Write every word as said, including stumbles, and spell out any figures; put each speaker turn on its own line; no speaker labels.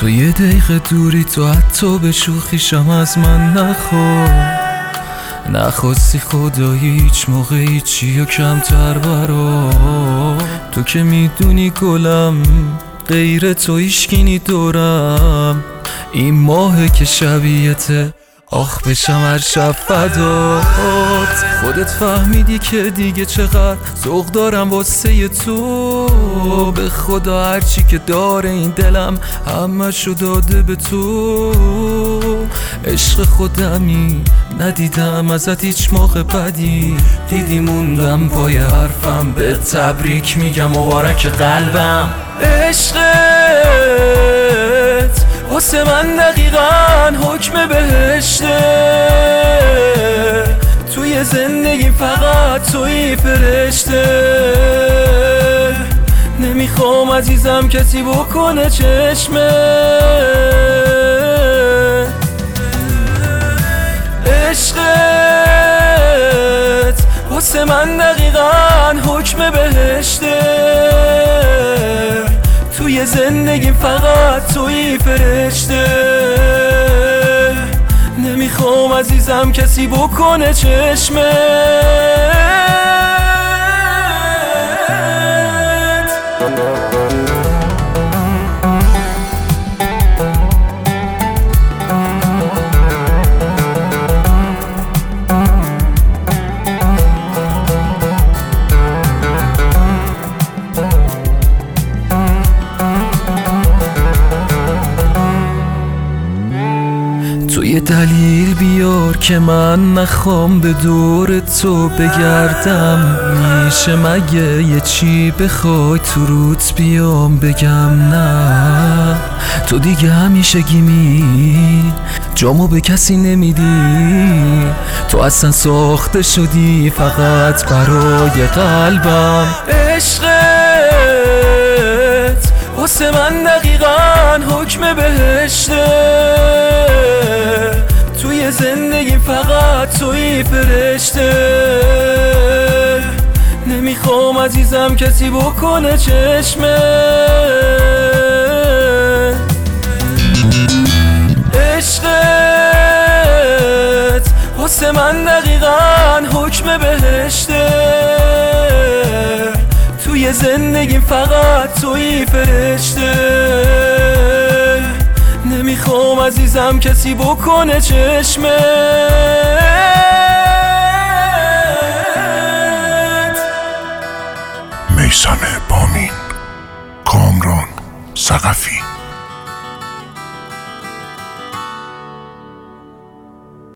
تو یه دقیقه دوری، تو حتی به شوخیشم از من نخوا نخواستی خدایی هیچ موقع هیچی و کمتر برا. تو که میدونی گلم غیر تو هیشکی دورم، این ماهه که شبیهته آخ بشم هر شب فدات. خودت فهمیدی که دیگه چقدر ذوق دارم واسه تو، به خدا هرچی که داره این دلم همه‌شو داده به تو. عشق خودمی ندیدم ازت هیچ موقع بدی، دیدی موندم پای حرفم، به تبریک میگم مبارک قلبم. عشقت واسه من دقیقاً حکم بهشته، توی زندگی فقط توی فرشته. نمیخوام عزیزم کسی بکنه چشمه. عشقت واسه من دقیقاً حکم بهشته، توی زندگی فقط توی فرشته. نمیخوام عزیزم کسی بکنه چشمه. تو یه دلیل بیار که من نخوام به دور تو بگردم. میشه مگه یه چی بخوای تو روت بیام بگم؟ نه تو دیگه همیشه گیمی جامو به کسی نمیدی، تو اصلا ساخته شدی فقط برای قلبم. عشقت واسه من دقیقاً حکم بهشته، توی زندگی فقط توی فرشته. نمیخوام عزیزم کسی بکنه چشمه. عشقت واسه من دقیقاً حکم بهشته، توی زندگی فقط توی فرشته. نمیخوام عزیزم کسی بکنه چشمه.
میثم بامین، کامران ثقفی.